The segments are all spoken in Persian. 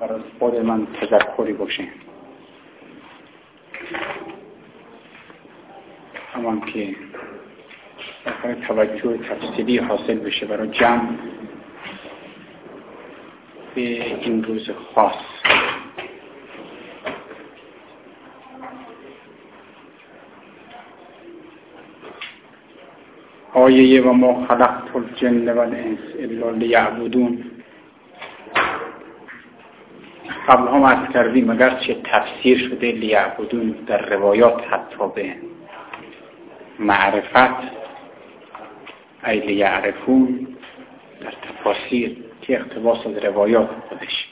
برای خود من تذکری باشه، همان که برای توجه تفصیلی حاصل بشه برای جمع به این روز خاص. آیه و ما خلقت الجن و الانس الا لیعبدون. قبل هم عرض کردیم اگر چه تفسیر شده لیعبدون در روایات حتی به معرفت ای لیعرفون، در تفاسیر که اقتباس از روایات خودش.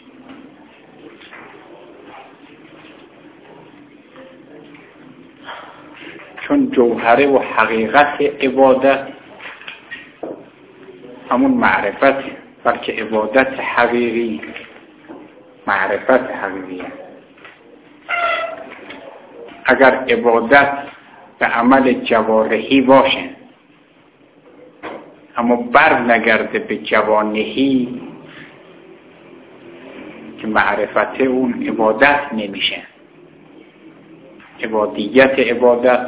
چون جوهره و حقیقت عبادت همون معرفت، بلکه عبادت حقیقی معرفت حقیقی. اگر عبادت به عمل جوارحی باشه اما بر نگرده به جوانحی، که معرفت اون عبادت نمیشه. عبادیت عبادت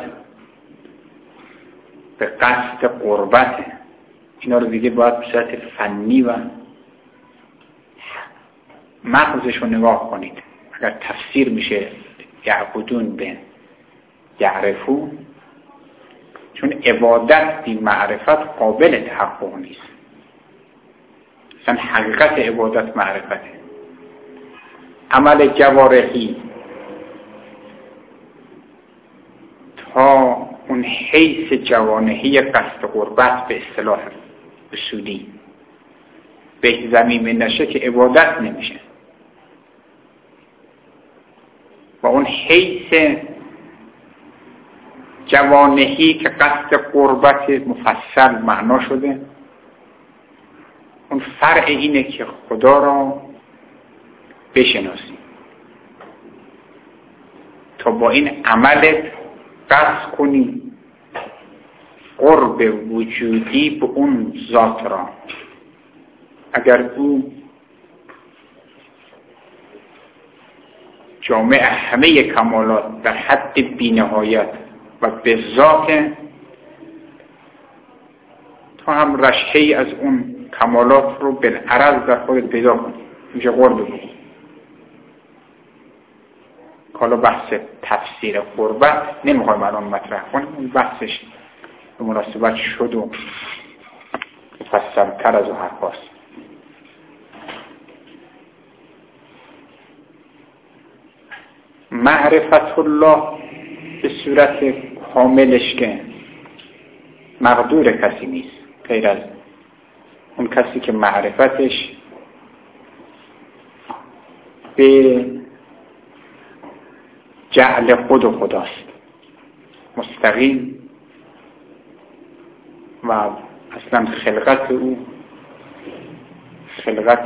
به قصد قربت. اینا رو دیگه باید به صورت فنی و مغزش رو نگاه کنید. اگر تفسیر میشه یعبدون به یعرفون، چون عبادت بی معرفت قابل تحقق نیست. اصلا حقیقت عبادت معرفته. عمل جوارحی تا اون حیث جوانحی قصد قربت به اصطلاح اصولی به زمین نشه که عبادت نمیشه. و اون حیث جوانحی که قصد قربت مفصل معنا شده، اون فرع اینه که خدا را بشناسی تا با این عملت قصد کنی قرب وجودی به اون ذات را. اگر او جامع همه کمالات در حد بی‌نهایت و به ذات، تو هم رشحه‌ای از اون کمالات رو بالعرض در خودت پیدا کنی، میشه قرب بگو. حالا بحث تفسیر قربت نمیخوایم الان مطرح کنیم، اون بحثش به مناسبت شد و مفصل‌تر از اون حرفاست. معرفت الله به صورت کاملش که مقدور کسی نیست غیر از اون کسی که معرفتش به جعل خود خداست، مستقیم، و اصلا خلقت او خلقت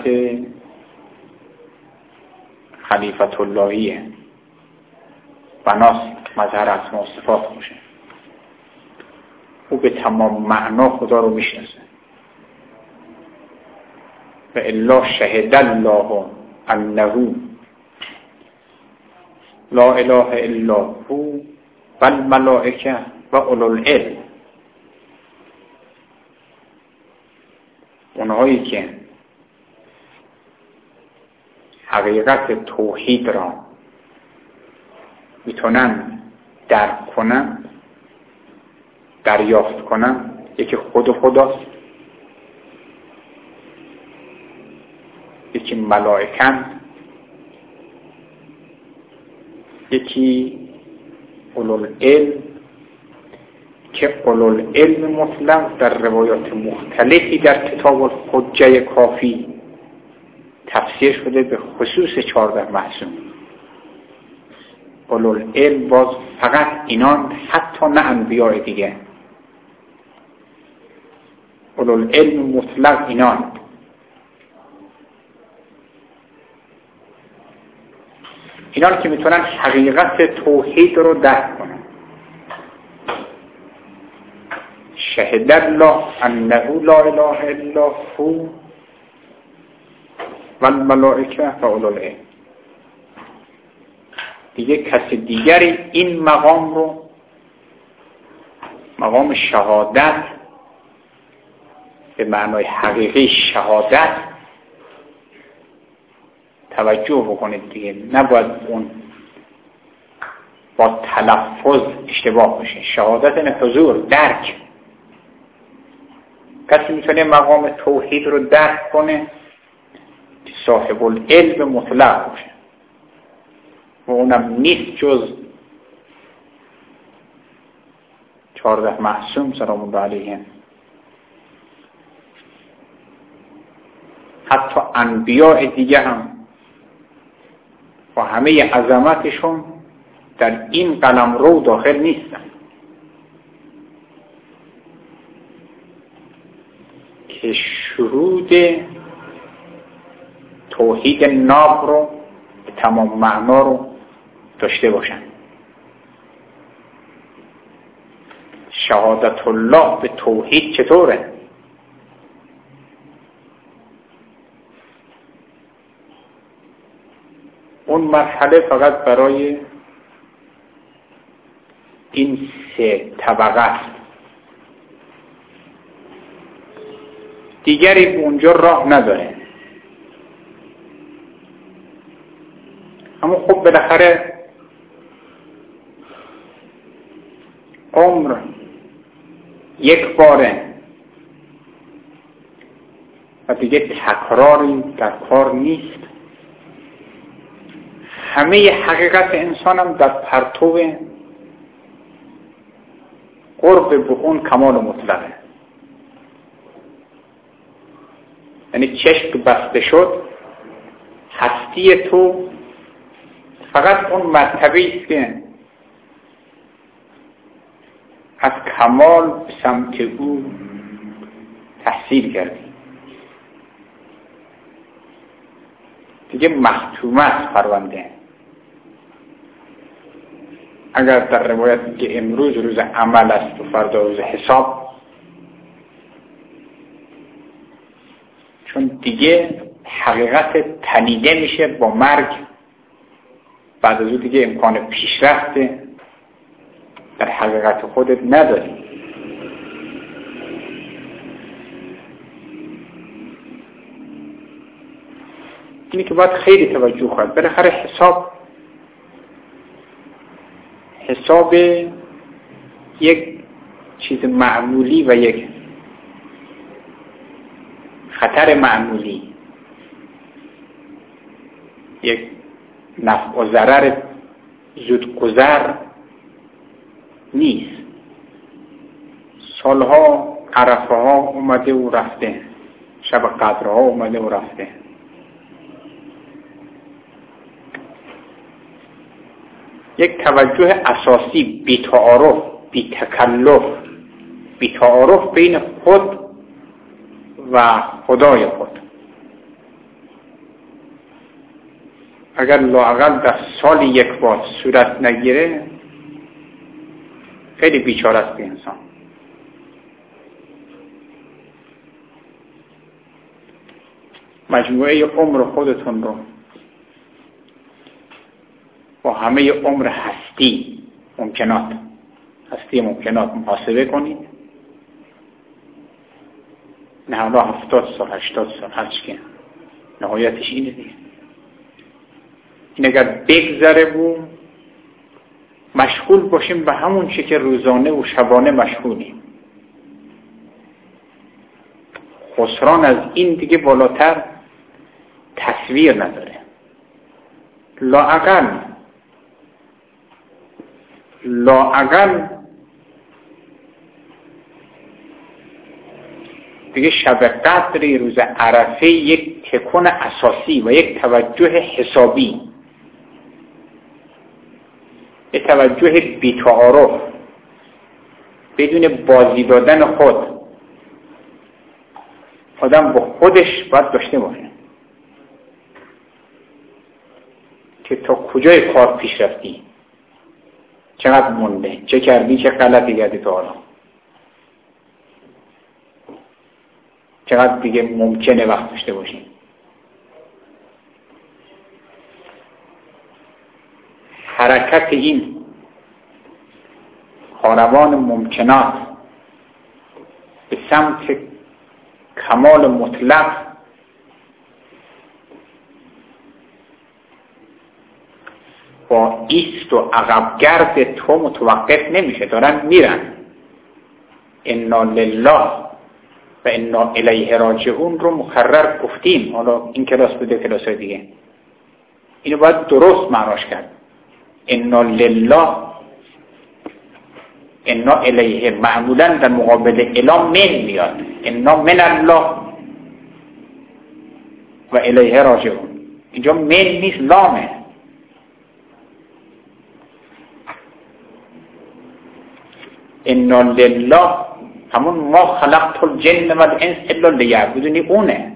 خلیفت اللهیه، بناست مظهر اسما و صفات باشه. او به تمام معنا خدا رو میشناسه. و الا شهد الله انه لا اله الا هو و الملائکه و اولو العلم. اونهایی که حقیقت توحید را میتونن درک کنن، دریافت کنن، یکی خود خداست، یکی ملائکن، یکی اولوالعلم، که اولوالعلم مطلق در روایات مختلفی در کتاب الحجه کافی تفسیر شده به خصوص 14 معصوم. اولوالعلم باز فقط اینان، حتی نه انبیاء دیگه. اولوالعلم مطلق اینان. اینان که میتونن حقیقت توحید رو درک کنن. شهد الله انه لا اله الا هو و الملائکه و اولو العلم. دیگه کسی دیگری این مقام رو، مقام شهادت به معنای حقیقی شهادت، توجه بکنید دیگه، نباید اون با تلفظ اشتباه باشه. شهادت این حضور، درک. کسی میتونه مقام توحید رو درک کنه که صاحب العلم مطلق باشه و اونم نیست جز 14 معصوم سلام الله علیهم. حتی انبیاء دیگه هم با همه عظمتشون در این قلمرو داخل نیستن که شروط توحید ناب رو به تمام معنا رو داشته باشن. شهادت الله به توحید چطوره؟ اون مرحله فقط برای این 3 طبقه است، دیگری به اونجا راه نداره. اما خب بالاخره عمر یک باره و دیگه تکراری در کار نیست. همه حقیقت انسان هم در پرتو قرب به اون کمال مطلقه. یعنی چشم بسته شد، هستی تو فقط اون مرتبه است که از کمال به سمت او تحصیل کردی. دیگه مختومه است پرونده. اگر در روایت میگه امروز روز عمل است و فردا روز حساب، چون دیگه حقیقت تنیده میشه با مرگ. بعد از اون دیگه امکان پیشرفت در حقیقت خودت نداری. اینی که باید خیلی توجه کنید. بالاخره حساب یک چیز معمولی و یک خطر معمولی، یک نفع و ضرر زودگذر نیست. سالها عرفه ها اومده و رفته، شب قدرها اومده و رفته. یک توجه اساسی، بی تعارف، بی تکلف، بی تعارف بین خود و خدای خود. اگر لااقل در سال یک بار صورت نگیره، خیلی بیچاره است انسان. مجموعه عمر خودتون رو با همه عمر هستی ممکنات محاسبه کنید. نه حالا 70 سال 80 سال هرچی که نهایتش اینه دیگه. این اگر بگذره و مشغول باشیم به همون چی که روزانه و شبانه مشغولیم، خسران از این دیگه بالاتر تصویر نداره. لااقل دیگه شب قدر روز عرفه یک تکون اساسی و یک توجه حسابی، یک توجه بی‌تعارف بدون بازی دادن خود آدم با خودش باید داشته باشه که تا کجای کار پیش رفتی، چقدر مونده، چه کردی، چه غلطی کردی تا حالا، چقدر دیگه ممکنه وقت داشته باشیم. حرکت این کاروان ممکنات به سمت کمال مطلق با ایست و عقبگرد تو متوقف نمیشه، دارن میرن. انا لله و انا الیه راجعون رو مکرر گفتیم، حالا این کلاس بوده کلاس‌های دیگه، اینو باید درست معناش کرد. انا لله انا الیه معمولا در مقابل الا من میاد، انا من الله و الیه راجعون. اینجا من نیست، لامه. انا لله همون ما خلقت الجن و الانس الا لیعبدونی اونه.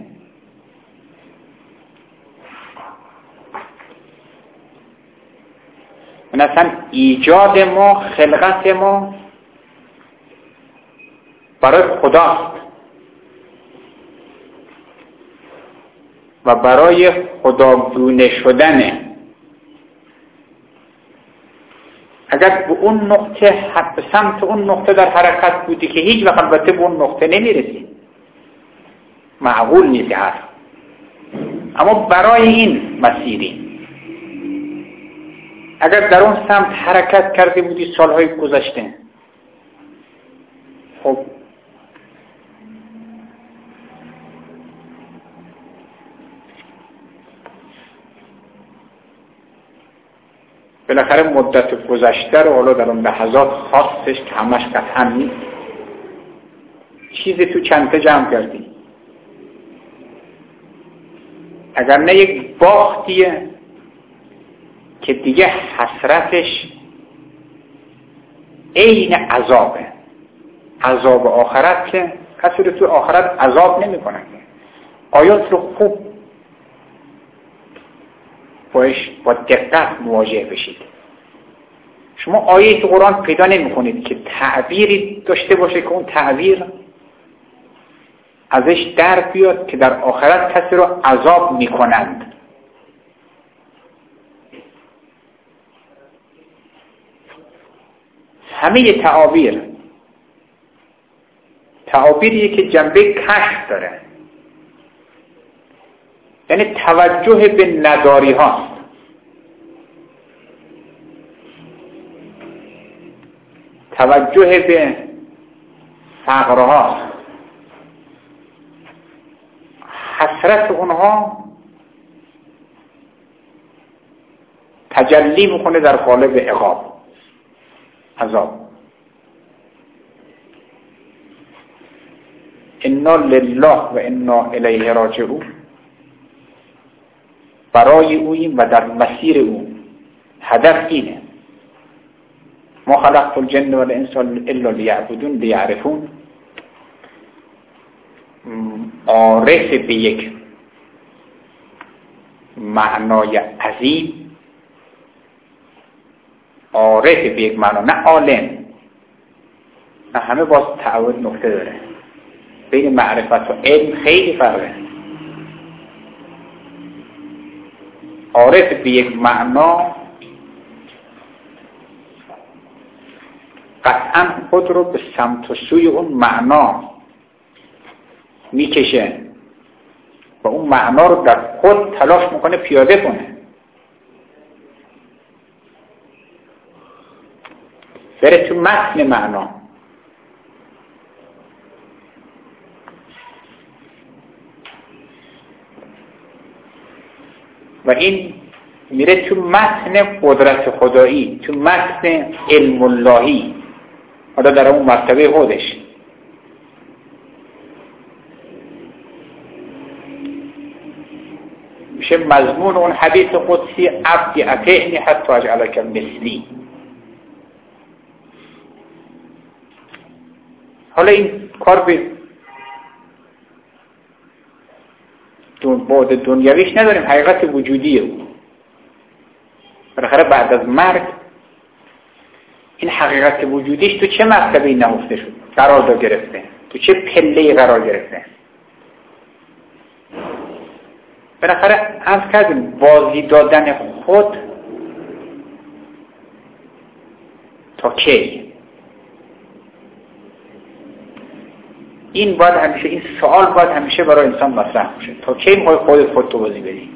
من اصلا ایجاد ما، خلقت ما برای خداست و برای خداگونه شدنه. اگر به اون نقطه، به سمت اون نقطه در حرکت بودی که هیچ وقت البته به اون نقطه نمیرسی، معقول نیست حرف، اما برای این مسیری اگر در اون سمت حرکت کرده بودی سالهای گذشته، خب بالاخره مدت گذشته رو حالا در اون لحظات خاصش که همش قطعا نیست، چیزی تو چنته جمع کردی. اگر نه یک باختیه که دیگه حسرتش عین عذابه. عذاب آخرت که کسی رو تو آخرت عذاب نمی کنن. آیات رو خوب با دقت مواجه بشید. شما آیه تو قرآن پیدا نمی کنید که تعبیری داشته باشه که اون تعبیر ازش در بیاد که در آخرت کسی رو عذاب می کنند. همه تعابیریه که جنبه کشف داره، یعنی توجه به نداری هاست. توجه به فقر هاست. حسرت اونها تجلی میکنه در قالب عقاب، عذاب. انا لله و انا الیه راجعون، برای اوییم و در مسیر او. هدف اینه. ما خلقت الجن و الانس الا لیعبدون لیعرفون. عارف به یک معنای عظیم، عارف به یک معنا، نه عالم. نه، همه باز تعود نکته داره. بین معرفت و علم خیلی فرقه. عارف به یک معنا قطعا خود رو به سمت و سوی اون معنا میکشه و اون معنا رو در خود تلاش میکنه پیاده کنه، بره تو متن معنا. و این میره تو متن قدرت خدایی، تو متن علم اللهی، حالا در اون مرتبه خودش. میشه مضمون اون حدیث قدسی عبدی اطیعنی حتی اجعلک مثلی. حالا این کار به بعد دنیویش نداریم، حقیقت وجودیه او. بالاخره بعد از مرگ این حقیقت وجودیش تو چه مرتبه‌ای نهفته شد، قرار گرفته، تو چه پله‌ای قرار گرفته. بالاخره از کردیم بازی دادن خود تا کی؟ این باید همیشه، این سوال باید همیشه برای انسان مطرح باشه. تا کی میخوای خودت تو بازی بدی؟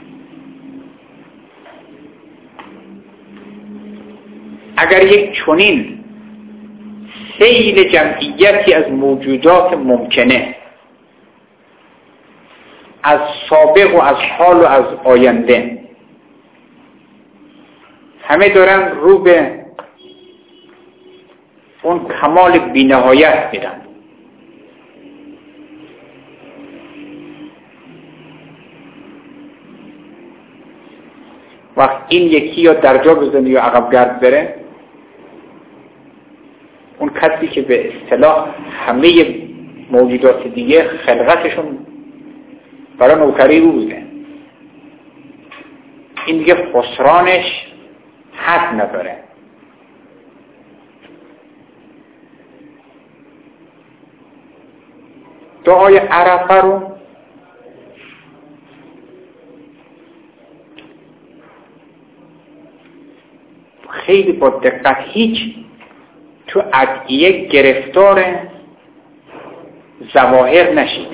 اگر یک چنین سیل جمعیتی از موجودات ممکنه، از سابق و از حال و از آینده، همه دارن رو به اون کمال بی‌نهایت میرن، وقت این یکی یا درجا بزنه یا عقب گرد بره، اون کسی که به اصطلاح همه موجودات دیگه خلقتشون برای نوکری او بوده، این دیگه خسرانش حد نداره. دعای عرفه رو خیلی با دقت، هیچ تو ادعیه گرفتار ظواهر نشید.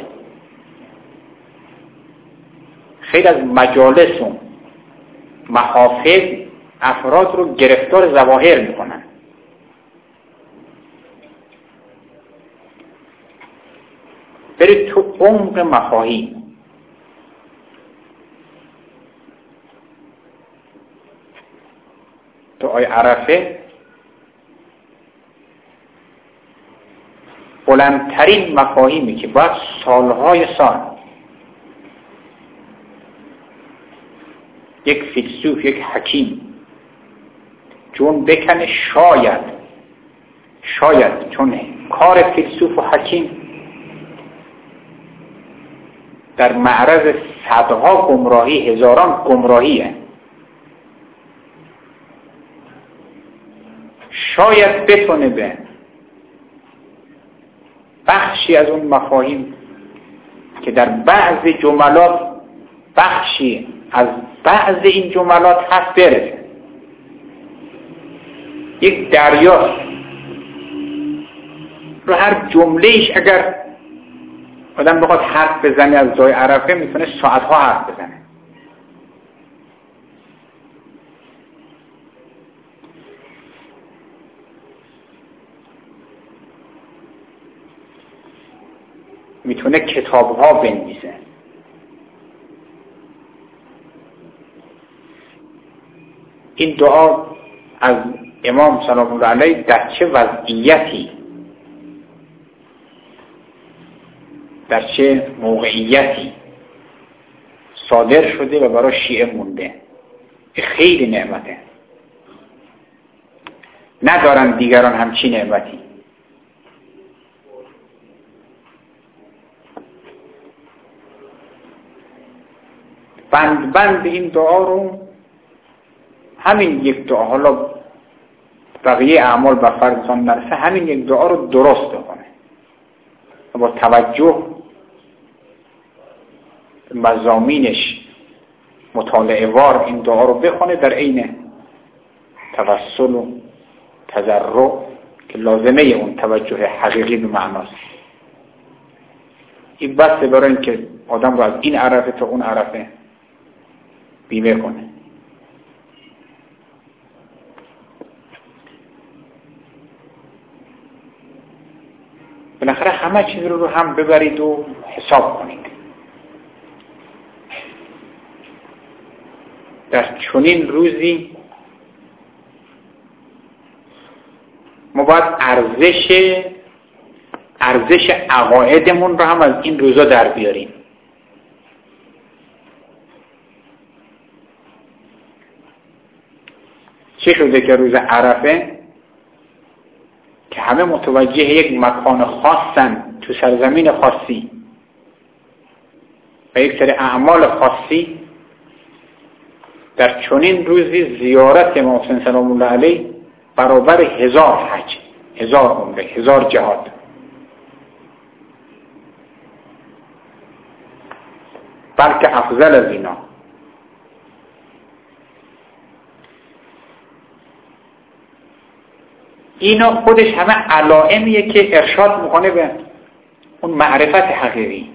خیلی از مجالس و محافل افراد رو گرفتار ظواهر میکنن. برید تو عمق مفاهیم. دعای عرفه بلندترین مفاهیمی که باید سالهای سال یک فیلسوف، یک حکیم جون بکنه، شاید چون کار فیلسوف و حکیم در معرض صدها گمراهی، هزاران گمراهیه، شاید بتونه به بخشی از اون مفاهیم که در بعض جملات بخشی از بعض این جملات هست برسه. یک دریا رو هر جملهش اگر آدم بخواد حرف بزنه از دعای عرفه میتونه ساعتها حرف بزنه. میتونه کتاب‌ها بنویسه. این دعا از امام سلام الله علیه در چه وضعیتی، در چه موقعیتی صادر شده و برای شیعه مونده، خیلی نعمته. ندارن دیگران همچین نعمتی. بند این دعا رو، همین یک دعا، حالا بقیه اعمال به فرضان نرسه، همین یک دعا رو درست بکنه و با توجه مضامینش مطالعه وار این دعا رو بخونه، در عین توسل و تضرع که لازمه اون توجه حقیقی به معناست. این بسته برای اینکه آدم رو از این عرفه تا اون عرفه بیمه کنه. بالاخره همه چیز رو هم ببرید و حساب کنید. در چنین روزی ما باید ارزش عقایدمون رو هم از این روزا در بیاریم. چه شده که روز عرفه که همه متوجه یک مکان خاصن تو سرزمین خاصی و یک سری اعمال خاصی، در چنین روزی زیارت امام حسین سلام الله علیه برابر 1000 حج، 1000 عمره، 1000 جهاد. بلکه افضل از اینا. اینا خودش همه علائمیه که ارشاد میکنه به اون معرفت حقیقی.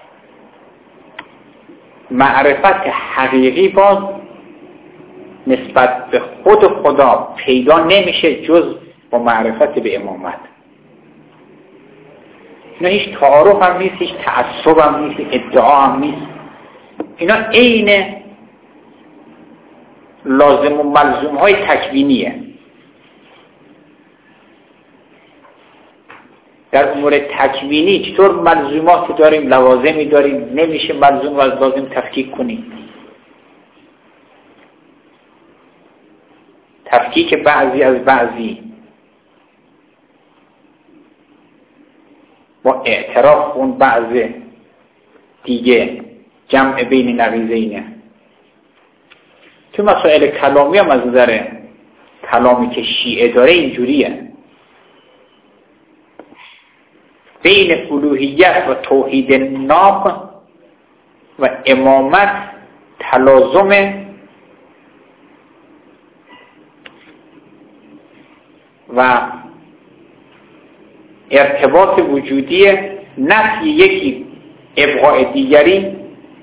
معرفت حقیقی باز نسبت به خود خدا پیدا نمیشه جز با معرفت به امامت. اینا هیچ تعارف هم نیست، هیچ تعصب هم نیست، ادعا هم نیست. اینا عین لازم و ملزوم های تکوینیه. در امور تکوینی چطور ملزومات داریم، لوازمی داریم، نمیشه ملزوم و از لازم تفکیک کنیم. تفکیک بعضی از بعضی با اعتراف اون بعض دیگه، جمع بین نقیضینه. تو مسائل کلامی هم از نظر کلامی که شیعه داره اینجوریه. بین الوهیت و توحید ناب و امامت تلازم و ارتباط وجودی، نفی یکی ابقاء دیگری،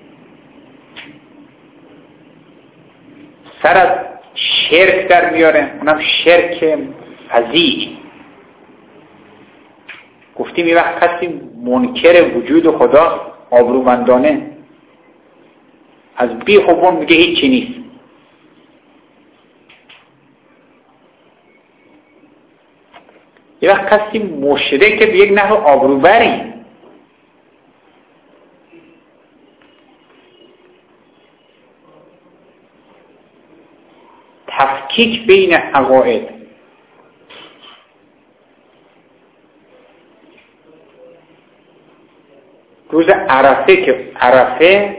سر از شرک در میاره، اونم شرک فظیع. گفتیم یه وقت کسی منکر وجود خدا آبرومندانه از بی خوبون میگه هیچی نیست. یه وقت کسی مشرک به یک نحو آبروبری. تفکیک بین عقاید. روز عرفه که عرفه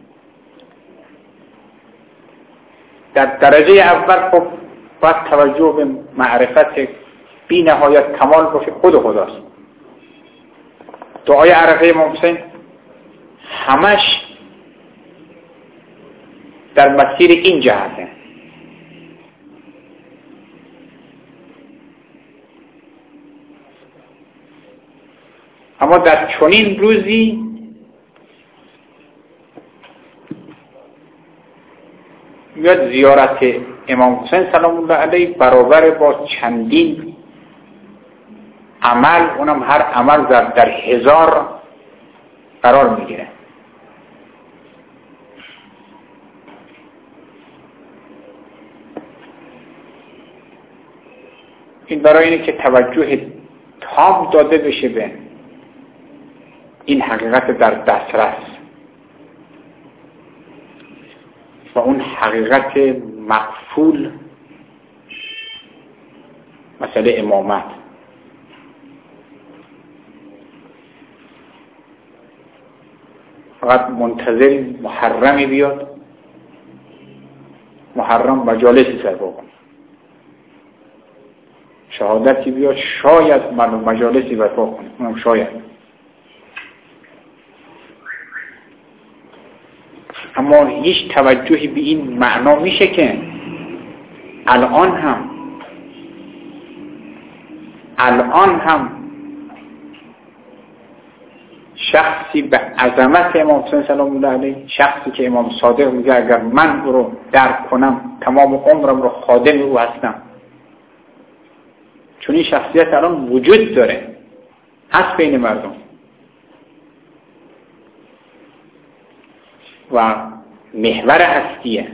در درجه اول خب باید توجه به معرفت بی نهایت کمال باشه خود خداست. دعای عرفه امام حسین همش در مسیر این جهته. اما در چنین روزی میاد زیارت امام حسین سلام الله علیه برابر با چندین عمل، اونم هر عمل در 1000 قرار میگیره. این برای اینه که توجه تام داده بشه به این حقیقت در دسترس و اون حقیقت مقفول، مسئله امامت. فقط منتظر محرمی بیاد، محرم مجالسی سرپا کنه، شهادتی بیاد، شاید مجالسی برپا کنه، اونم شاید. اما هیچ توجهی به این معنا میشه که الان هم شخصی به عظمت امام حسین سلام الله علیه، شخصی که امام صادق میگه اگر من او رو درک کنم تمام عمرم رو خادم او هستم، چون این شخصیت الان وجود داره، هست بین مردم و محور هستیه.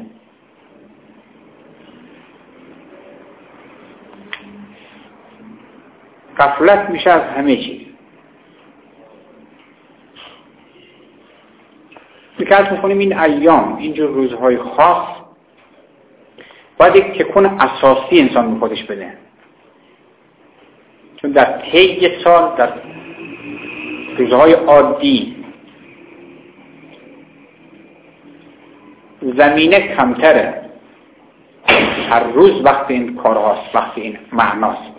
غفلت میشه از همه چیز. میکرد میکنیم این ایام، اینجور روزهای خاص باید یک تکون اساسی انسان به خودش بده، چون در طی سال در روزهای عادی زمینه کمتره. هر روز وقت این کارهاست، وقت این معناست.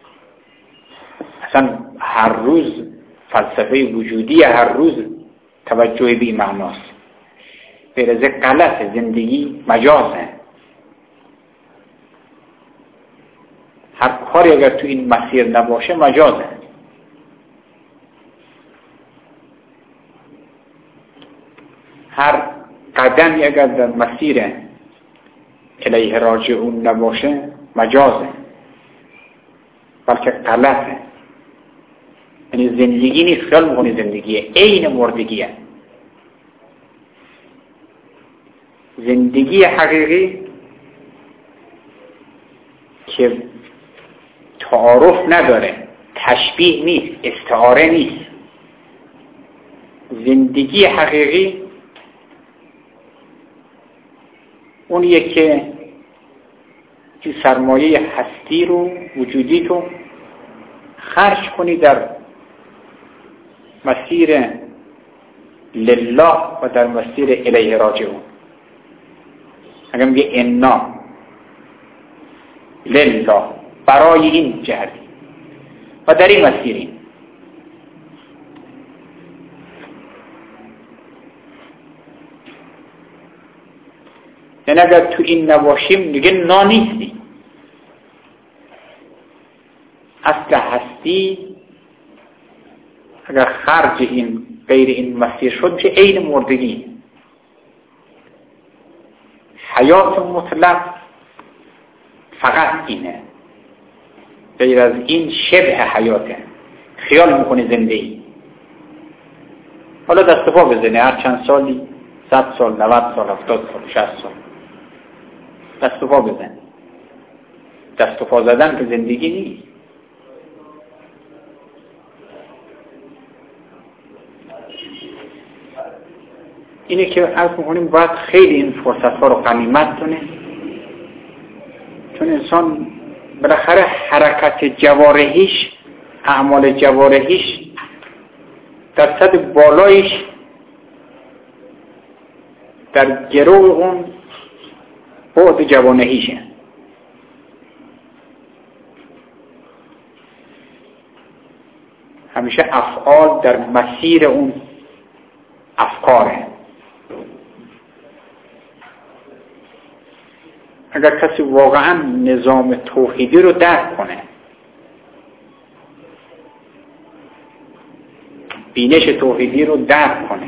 اصلا هر روز فلسفه وجودی، هر روز توجه به این معناست. برزه غلط، زندگی مجازه. هر کاری اگر تو این مسیر نباشه مجازه. هر قدمی اگر در مسیر الیه راجعون نباشه مجازه، بلکه غلطه. یعنی زندگی نیست، خیال میکنی زندگیه، عین مردگیه. زندگی حقیقی که تعارف نداره، تشبیه نیست، استعاره نیست. زندگی حقیقی اونیه که این سرمایه هستی رو، وجودی تو خرج کنی در مسیر لله و در مسیر الیه راجعون. اگر میگه انا لله، برای این جهتی و در این مسیریم. یعنی اگر تو این نباشیم دیگه نا نیستی. اصل هستی اگر خرج این غیر این مسیر شد که عین مردگی. حیات مطلق فقط اینه، غیر از این شبه حیاته. خیال میکنی زندگی، حالا دست و پا بزنی هر چند سالی، 100 سال، 90 سال، 70 سال، 60 سال، دست و پا بزن. دست و پا زدن که زندگی نیست. اینه که عرض میکنیم باید خیلی این فرصت ها رو غنیمت کنه، چون انسان بالاخره حرکت جوارحیش، اعمال جوارحیش درصد بالایش در گروه اون بعد جوانهیشه. همیشه افعال در مسیر اون افکاره. اگر کسی واقعا نظام توحیدی رو درک کنه، بینش توحیدی رو درک کنه،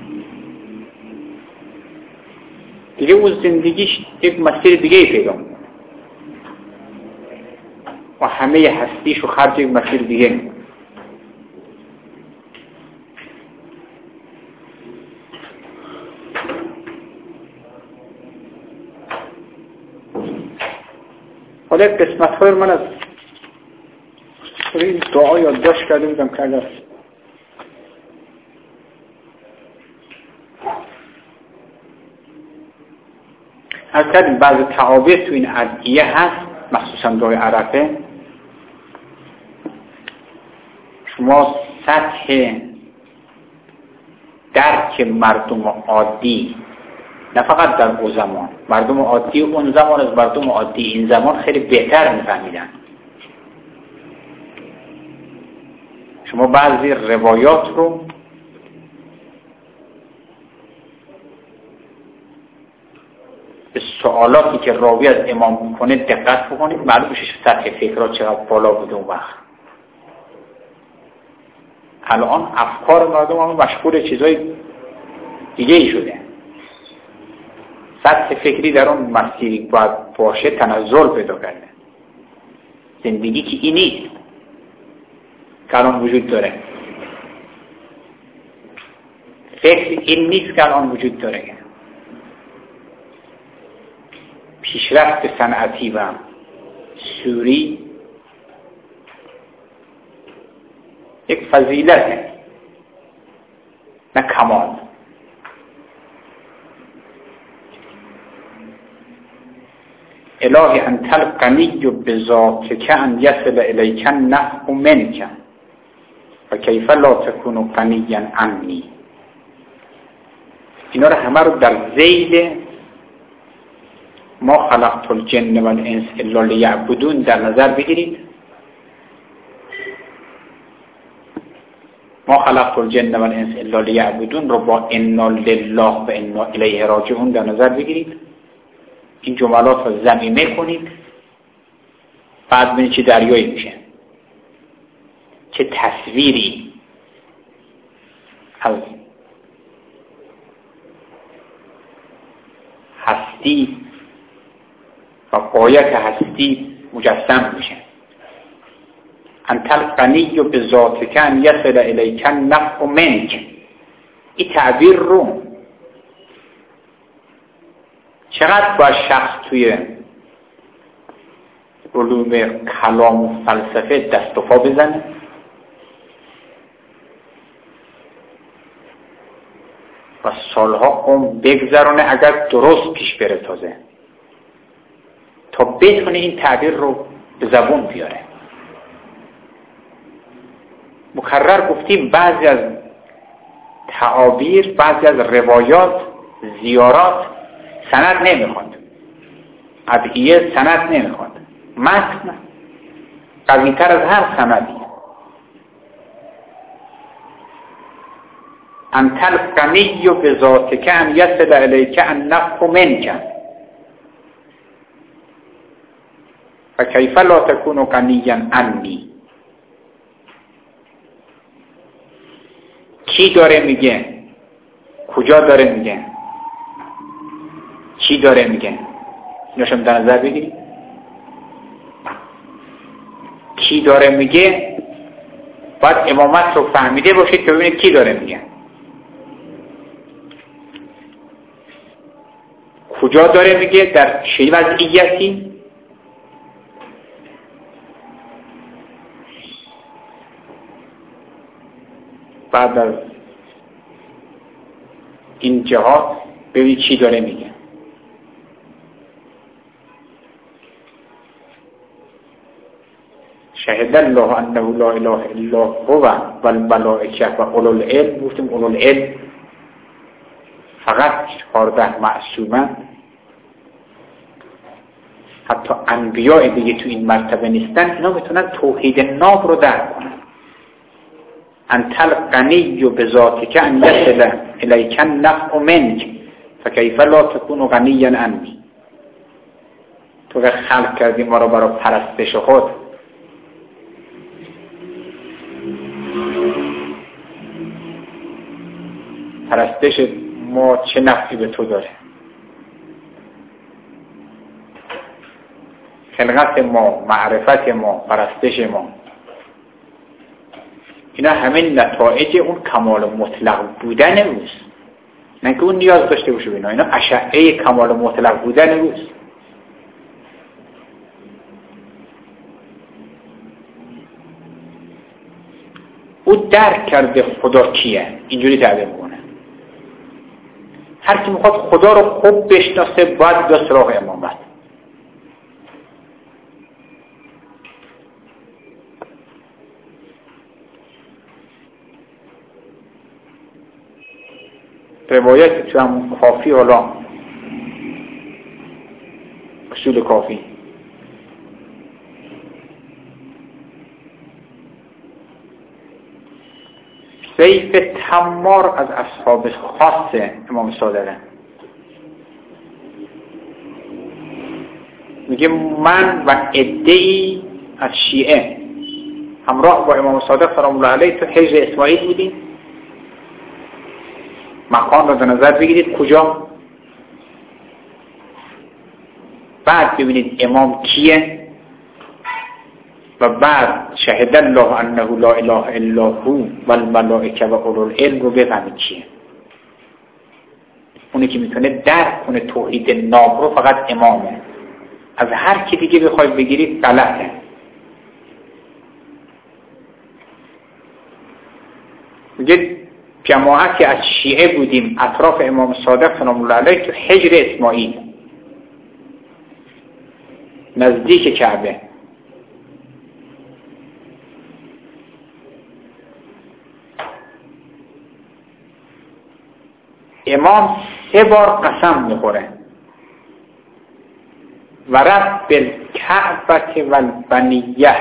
دیگه اون زندگیش یک مسیر دیگه پیدا میکنه و همه هستیش رو خرج یک مسیر دیگه میکنه. حالا قسمت های من از این دعا یادداشت کرده بودم که اگر از کردیم بعض تعابیر تو این ادعیه هست، مخصوصا دعای عرفه. شما سطح درک مردم عادی، نه فقط در اون زمان، مردم عادی اون زمان از مردم عادی این زمان خیلی بهتر میفهمیدن. شما بعضی روایات رو به سوالاتی که راوی از امام میکنه دقت بکنید، معلوم میشه سطح فکرات چقدر بالا بوده اون وقت. الان افکار مردم هم مشغول چیزای دیگه ای شده. سطح فکری در اون مسیری باید باشه تنزل پیدا کرده. زندگی که این نیست که الان وجود داره. فکر این نیست که الان وجود داره. پیشرفت صنعتی و سوری یک فضیلته، نه کمال. الهی انت الغنی بذاتک ان یصل الیک النفع منک و کیف لا تکون غنیا عنی. اینا رو همه رو در ذیل ما خلقت الجن و الانس الا لیعبدون در نظر بگیرید. ما خلقت الجن و الانس الا لیعبدون رو با انا لله و انا الیه راجعون در نظر بگیرید. این جملات رو ضمیمه کنید بعد ببینید چه دریایی میشه، چه تصویری از هستی و غایت هستی مجسم میشه. انت الغنی و به ذاتک ان یصل الیک النفع منک. این تعبیر رو چقدر باید شخص توی علوم کلام و فلسفه دست و پا بزنه و سالها عمر بگذرونه اگر درست پیش بره تازه تا بتونه این تعبیر رو به زبون بیاره. مکرر گفتیم بعضی از تعابیر، بعضی از روایات، زیارات سند نمیخواد، ادعیه سند نمیخواد، متن قوی‌تر از هر سندی. انت الغنی به ذاتک ان یصل الیک النفع منک فکیف لا تکون غنیا عنی. کی داره میگه؟ کجا داره میگه؟ چی داره میگه؟ ایناشم در نظر بگیرید. کی داره میگه باید امامت رو فهمیده باشید که ببینید کی داره میگه، کجا داره میگه، در چه وضعیتی. بعد از این جهات ببینید چی داره میگه. شهد الله انه لا اله الا هو و الملائکه و اولو العلم. گفتیم اولو العلم فقط 14 معصومن، حتی انبیاء دیگه تو این مرتبه نیستن. اینا میتونن توحید ناب رو درک کنن. انت الغنی به ذاتک ان یصل الیک النفع منک فکیف لا تکون غنیا عنی. تو که خلق کردی ما رو برای پرستش خود، پرستش ما چه نفعی به تو داره؟ خلقت ما، معرفت ما، پرستش ما، اینا همین نتایج اون کمال مطلق بودن اوست، نه که اون نیاز داشته باشه اینا. اینا اشعه کمال مطلق بودن اوست. او درک کرده خدا کیه، اینجوری تعبیر کنه. هر کی میخواد خدا رو خوب بشناسه باید به سراغ امامت. روایت تو هم کافی، حالا اصول کافی، سیف تمار از اصحاب خاص امام صادقه. میگه من و عده‌ای از شیعه همراه با امام صادق سلام الله علیه تو حجر اسماعیل بودیم. مکان رو در نظر بگیرید کجا. بعد ببینید امام کیه و بعد شهد الله انه لا اله الا هو و الملائکه و اولو العلم رو بفهمید کیه. اونی که میتونه درک کنه توحید ناب رو فقط امامه. از هر کی دیگه بخواید بگیرید غلطه. میگه جماعتی از شیعه بودیم اطراف امام صادق سلام الله علیه تو حجر اسماعیل نزدیک کعبه. امام 3 بار قسم میخوره و رب بالکعبه و البنیه،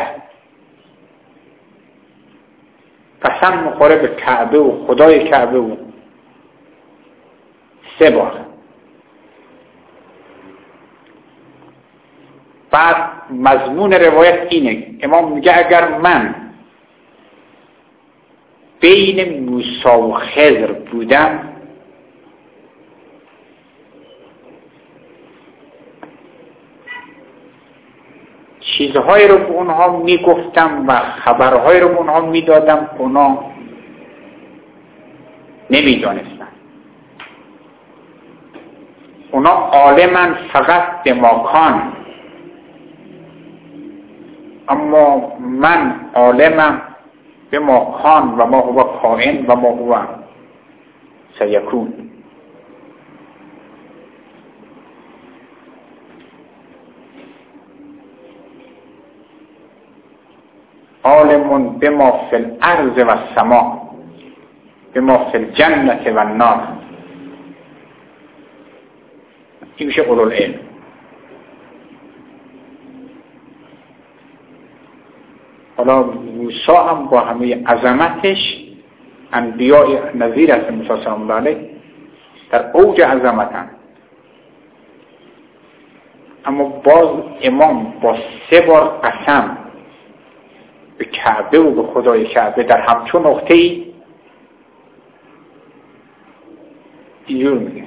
قسم میخوره به کعبه و خدای کعبه و 3 بار. بعد مضمون روایت اینه، امام میگه اگر من بین موسی و خضر بودم چیزهایی رو به اونها میگفتم و خبرهایی رو به اونها میدادم که اونها نمیدانستن. اونا عالمن فقط به ماکان، اما من عالمم به ماکان و ما هو کائن و ما هو سیکون. عالم بما فی الارض و السماء بما فی الجنة و النار. این میشه اولوالعلم. حالا موسی هم با همه عظمتش، انبیاء نظیر است موسی سلام الله علیه در اوج عظمتن، اما باز امام با 3 بار قسم به کعبه و به خدای کعبه در همچون نقطه‌ای اینجور میگه.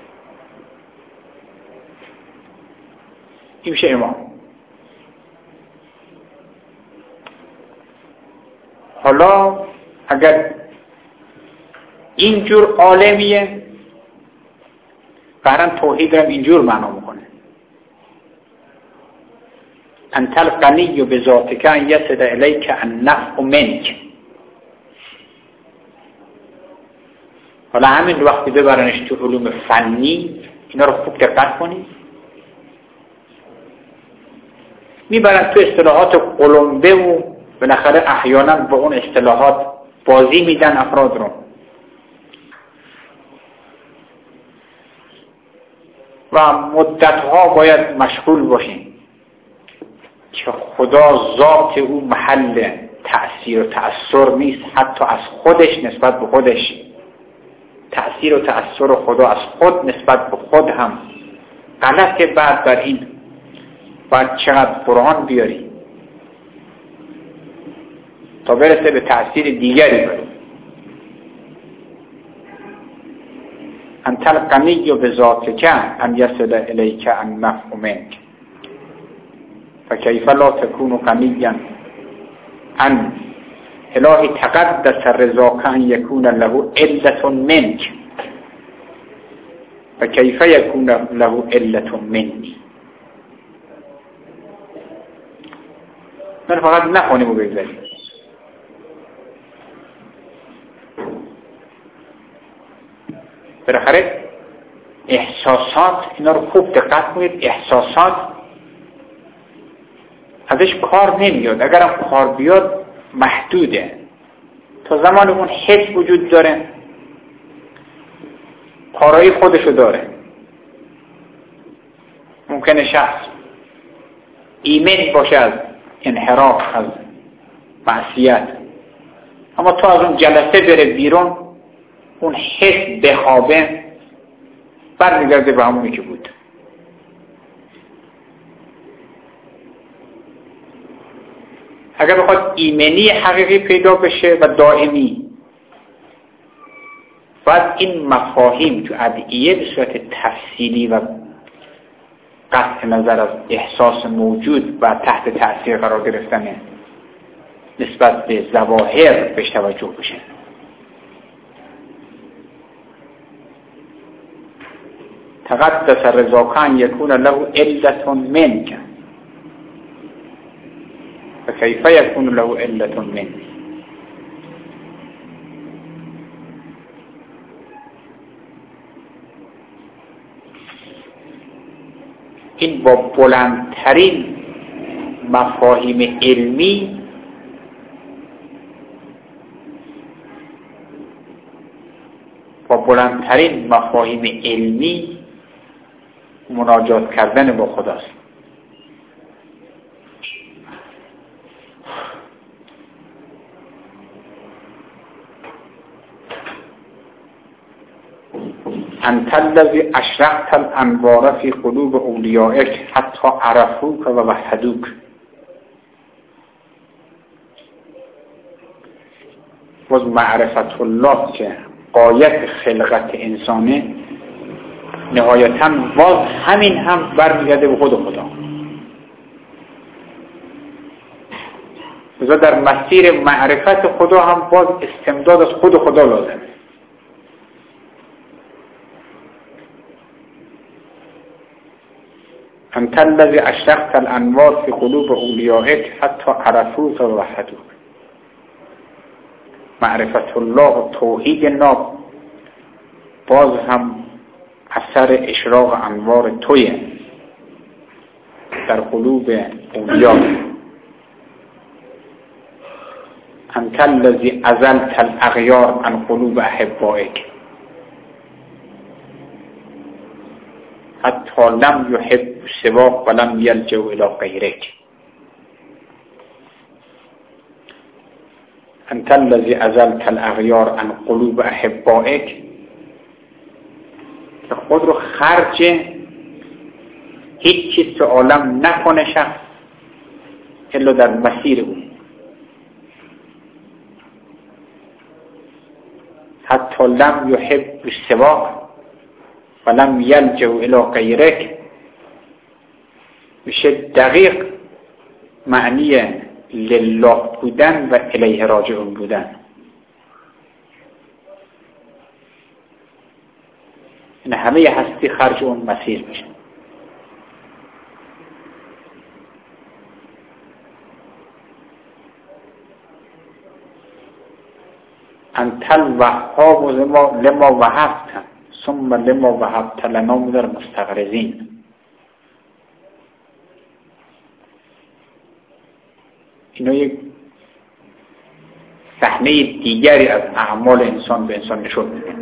این میشه امام. حالا اگر اینجور عالمیه، قرآن توحید رو اینجور معنا میکنه، انت الغنی بذاتک ان یصل الیک النفع منک. حالا همین وقتی ببرنش تو علوم فنی، اینا رو خوب دقت کنید، میبرن تو اصطلاحات قلمبه و بالاخره احیانا با اون اصطلاحات بازی میدن افراد رو و مدتها باید مشغول باشیم که خدا ذات او محل تأثیر و تأثیر نیست، حتی از خودش نسبت به خودش. تأثیر و تأثیر خدا از خود نسبت به خود هم غلطه. بعد بر این باید چقدر قرآن بیاری تا برسه به تأثیر دیگری بری. انت الغنی بذاتک ان یصل الیک النفع منک فکیف لا تکون غنیا ان الهی تقدس رضاک ان یکون له علة منک فکیف یکون له علة منی. من فقط نخونیم و بگذاریم. بالاخره احساسات، اینا رو خوب دقت کنید، احساسات ازش کار نمیاد، اگرم کار بیاد محدوده. تا زمان اون حس وجود داره، کارهای خودشو داره. ممکنه شخص ایمن باشه از انحراف، از معصیت، اما تا از اون جلسه بره بیرون، اون حس بخوابه، برمیگرده به همونی که بود. اگر بخواد ایمنی حقیقی پیدا بشه و دائمی، باید این مفاهیم تو ادعیه به صورت تفصیلی و قطع نظر از احساس موجود و تحت تأثیر قرار گرفتن نسبت به ظواهر بهش توجه بشه. تقدس رضاک ان یکون له علة منک فکیف یکون له علة منی. این با بلندترین مفاهیم علمی مناجات کردن با خداست. انت الذی اشرقت الانوار فی قلوب اولیائک حتی عرفوک و وحدوک. باز معرفت الله که غایت خلقت انسانه، نهایتاً باز همین هم برمیگرده به خود خدا. لذا در مسیر معرفت خدا هم باز استمداد از خود خدا لازمه. انت الذی اشرقت الانوار فی قلوب اولیائک حتی عرفوک و وحدوک. معرفت الله و توحید ناب باز هم اثر اشراق انوار تویه در قلوب اولیا. انت الذی ازلت الاغیار عن قلوب احبائک حتی لم یحب سواک ولم یلجأ الی غیرک. انت الذی ازلت الاغیار عن قلوب احبائک، که خود رو خرج هیچ چیز تو عالم نکنه شخص الا در مسیر اون. حتی لم یحب سواک ولم یلجأ الی غیرک میشه دقیق معنی لله بودن و الیه راجعون بودن. این همه هستی خرج اون مسیر میشه. انت الوهاب لما وهبت ثم لما وهبت لنا من المستغرضین. اینا یک صحنه دیگری از اعمال انسان به انسان نشون میده.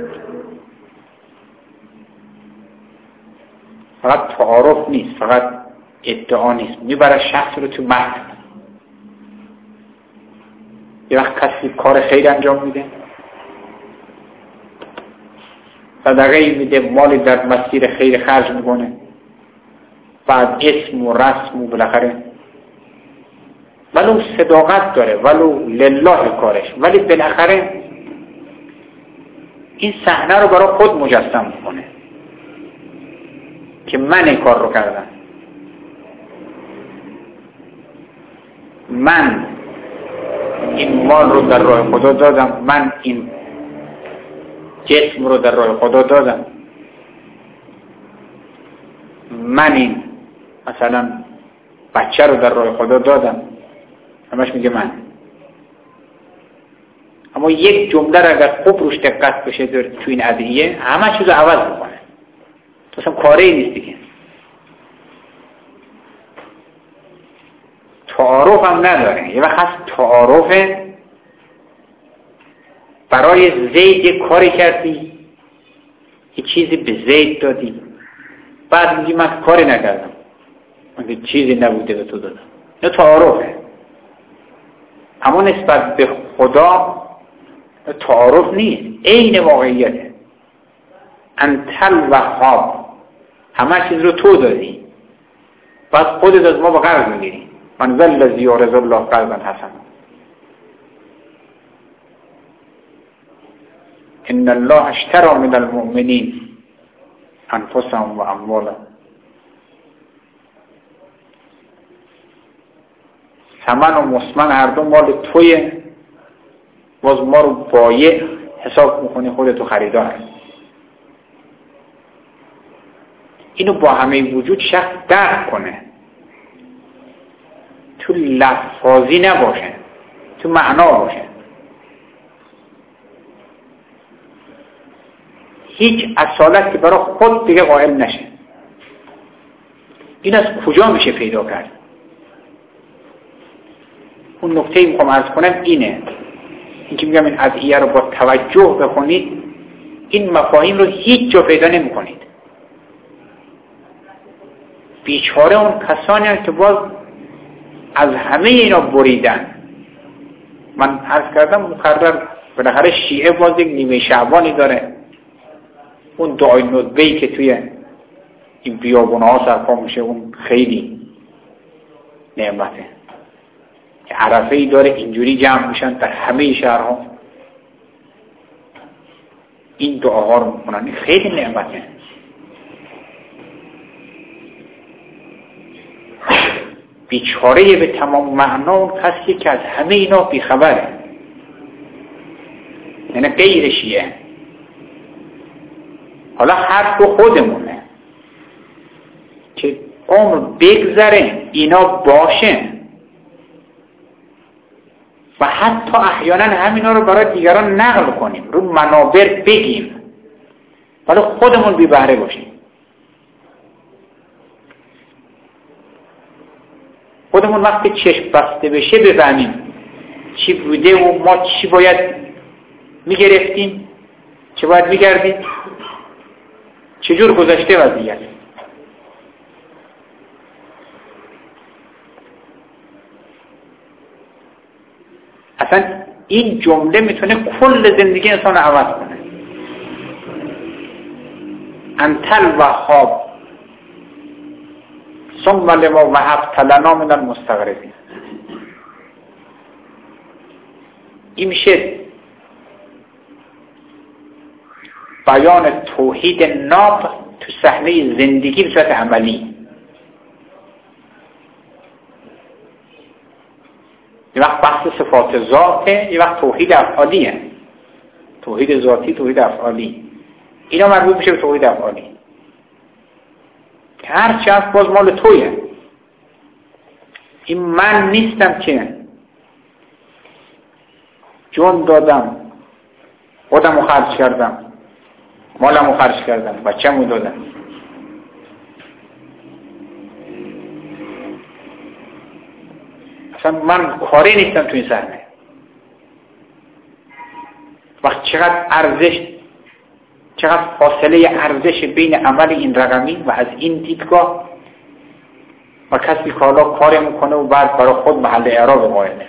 فقط تعارف نیست، فقط ادعا نیست، میبره شخص رو تو مهد. یه وقت کسی کار خیر انجام میده، صدقه میده، مالی در مسیر خیر خرج میکنه، بعد اسم و رسم و بالاخره ولو صداقت داره، ولو لله کارش، ولی بالاخره این صحنه رو برای خود مجسم میکنه که من این کار رو کردم، من این مال رو در راه خدا دادم، من این جسم رو در راه خدا دادم، من این مثلا بچه رو در راه خدا دادم. همش میگه من. اما یک جمله رو اگر خوب روش دقت بشه تو این ادعیه همه چیز رو عوض میکنه. تو اصلا کاری نیست دیگه. تعارف هم نداره. یه وقت هست تعارفه، برای زید یک کاری کردی، یه چیزی به زید دادی، بعد میگی من کاری نکردم، من چیزی نبوده به تو دادم. نه تعارفه. اما نسبت به خدا تعارف نیست، عین واقعیته. انت الوهاب، همه چیز رو تو دادی، بعد خودت از ما به قرض میگیری. من ذا الذی یقرض الله قرضا حسنا. ان الله اشتری من المؤمنین انفسهم و اموالهم. ثمن و مسمن هر دو مال تویه، باز ما رو بایع حساب میکنی، خودتو خریدار هست. اینو با همه وجود شخص درک کنه، تو لفظی نباشه، تو معنا باشه. هیچ اصالتی برای خود دیگه قائل نشه. این از کجا میشه پیدا کرد؟ اون نکته‌ای میخوام عرض کنم اینه، این که میگم این ادعیه رو با توجه بخونید، این مفاهیم رو هیچ جا پیدا نمی کنید. بیچاره اون کسانی هست که باز از همه اینا بریدن. من عرض کردم مکرر بالاخره شیعه باز یک نیمه شعبانی داره، اون دعای ندبه‌ای که توی این بیابون‌ها سرپا میشه اون خیلی نعمته که عرفه‌ای داره اینجوری جمع میشن در همه شهرها این دعاها رو میکنن. خیلی نعمته. بیچاره به تمام معنا اون کسی که از همه اینا بیخبره، یعنی غیر شیعه. حالا حرف رو خودمونه که عمر بگذره اینا باشه و حتی احیانا همینا رو برای دیگران نقل کنیم، رو منابر بگیم، ولی خودمون بی بهره باشیم. خودمون وقتی چشم بسته بشه بفهمیم چی بوده و ما چی باید میگرفتیم، چی باید میگردیم، چجور گذشته وضعیت. اصلا این جمله میتونه کل زندگی انسان عوض کنه. انتل وهاب ثم لما وهبت لنا من المستغربین. این میشه بیان توحید ناب تو صحنه زندگی به صورت عملی. یه وقت بحث صفات ذاته، یه وقت توحید افعالیه. توحید ذاتی، توحید افعالی. اینا مربوط میشه به توحید افعالی. هر چی هست باز مال تویه. این من نیستم که جون دادم، خودمو خرج کردم، مالمو خرج کردم، بچه‌مو دادم. اصلا من کاری نیستم تو این صحنه. وقت چقدر ارزش، چقدر فاصله ارزش بین عمل این رقمی و از این دیدگاه و کسی که حالا کاری میکنه و بعد برای خود محل اعراب قائله.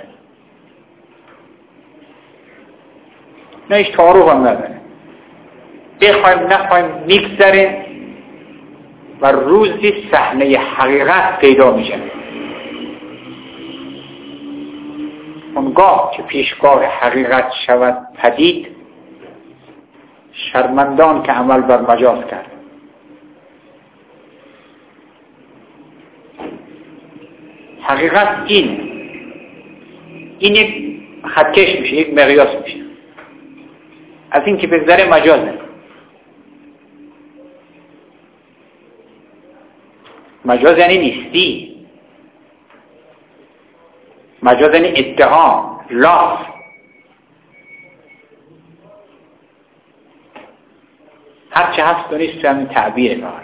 نه هیچ تعارف هم نداره. بخوایم نخوایم میگذره و روزی صحنه حقیقت پیدا میشه. اونگاه که پیشگاه حقیقت شود پدید، شرمندان که عمل بر مجاز کرد. حقیقت این یک خطکش میشه، یک مقیاس میشه. از این که بگذره مجازه. مجاز یعنی نیستی. مجاز یعنی ادعا، لاف. هرچه هست و نیست همین تعبیر فقط.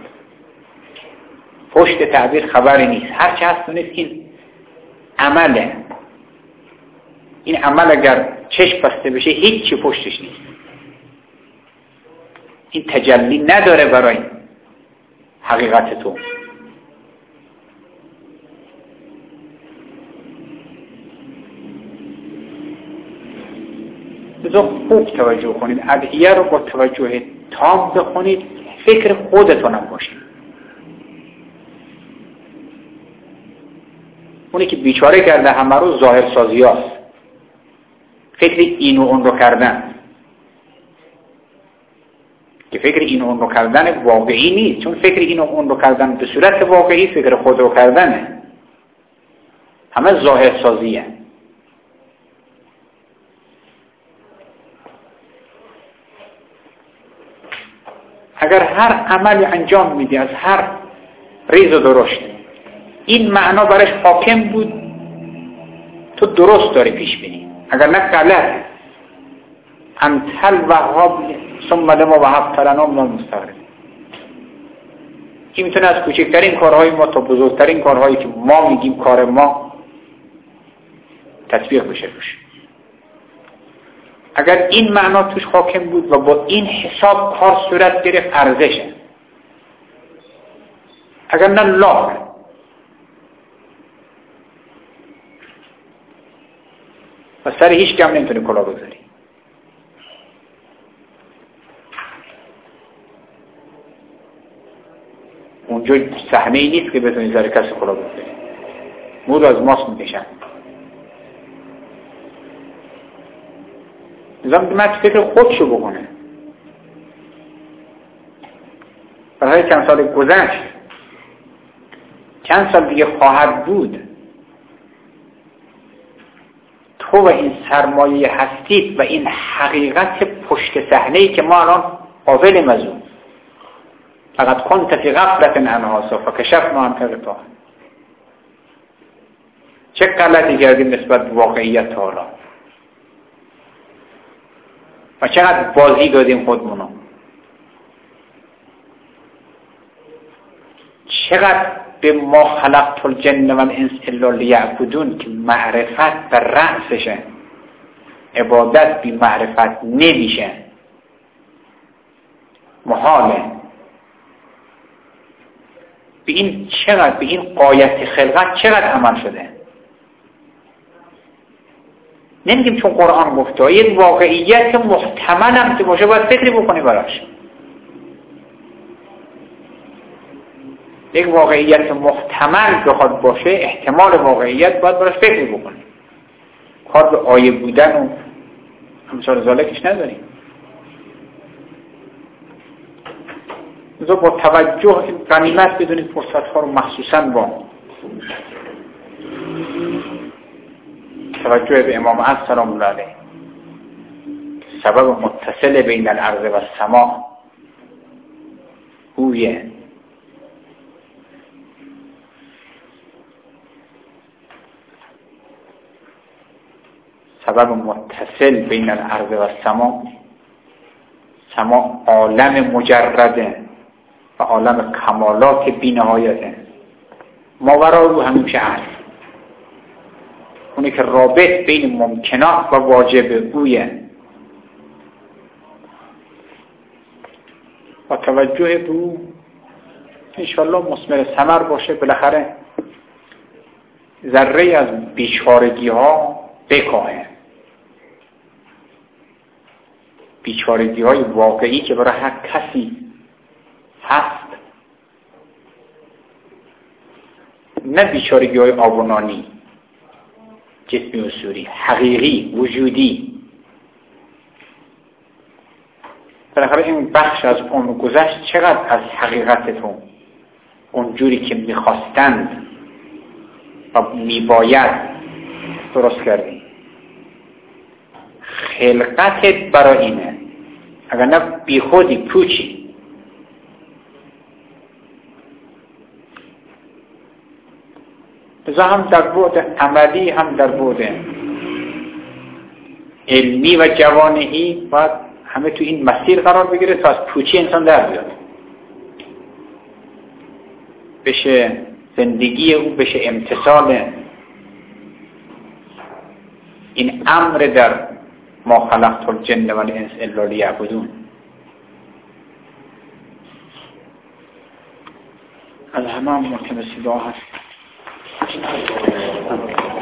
پشت تعبیر خبری نیست. هرچه هست و نیست این عمله. این عمل اگر چشم بسته بشه هیچی پشتش نیست. این تجلی نداره برای حقیقت تو. بذار خوب توجه کنید. ادعیه رو با توجه تام بخونید. فکر خودتونم باشید. اونی که بیچاره کرده همه رو ظاهر سازی هست. فکر این و اون رو کردن که فکر این و اون رو کردن واقعی نیست. چون فکر این و اون رو کردن به صورت واقعی فکر خود رو کردنه. همه ظاهر سازیه. اگر هر عملی انجام میدی از هر ریز و درشت این معنا برش حاکم بود، تو درست داری پیش بینی. اگر نه غلط. انتل وهاب ثم لما وهبت لنا من المستغربین. این میتونه از کوچکترین کارهای ما تا بزرگترین کارهایی که ما میگیم کار ما تطبیق بشه روش. اگر این معنا توش حاکم بود و با این حساب کار صورت گرفت ارزشه. اگر نه لا. و سر هیچ کم نمیتونی کلا بگذاری. اونجا صحنه ای نیست که بتونی سر کسی خدا بکنی. مور از ماست میکشن. نظام دیمت فکر خودشو بکنه. برای چند سال گذشت، چند سال دیگه خواهد بود، تو و این سرمایه هستید و این حقیقت پشت صحنه‌ای که ما الان قابلیم از اون. فقط کنت فی غفلة عنها فکشفنا عنک غطاءها. چه غلطی کردیم نسبت به واقعیت حالا و چقدر بازی دادیم خودمونو، چقدر به ما خلقت الجن و الانس الا لیعبدون که معرفت بر رأسشه، عبادت بی معرفت نمیشه، محاله. به این چقدر، به این غایت خلقت چقدر عمل شده. نمیگیم چون قرآن گفته، یک واقعیت محتمل هم که باشه باید فکری بکنی براش. یک واقعیت محتمل بخواد باشه، احتمال واقعیت باید براش فکری بکنی. کار به آیه بودن و امثال ذالکش نداریم. با توجه غنیمت بدونید فرصت‌ها رو، مخصوصاً با توجه به امام عصر سلام الله علیه، سبب متصل بین الارض و السماء هویه. سبب متصل بین الارض و السماء، سماء عالم مجرده و عالم کمالات بی نهایته. ماورای او همیشه هست، اونی که رابط بین ممکنات و واجب اویه. با توجه به او انشاءالله مثمر ثمر باشه. بالاخره ذره از بیچارگی ها بکاهه، بیچارگی های واقعی که برای هر کسی هست، نه بیچارگی های آبونانی، جسمی و سوری، حقیقی، وجودی. بالاخره این بخش از عمر گذشت چقدر از حقیقتتون اونجوری که میخواستند و میباید درست کردی. خلقتت برای اینه، اگر نه بی خودی پوچی. لذا هم در بعد عملی هم در بعد علمی و جوانهی باید همه تو این مسیر قرار بگیره تا از پوچی انسان در بیاد، بشه زندگی او بشه امتثال این امر در ما خلقت الجن و الانس الا لیعبدون. از همه هم ملتمس دعا هست.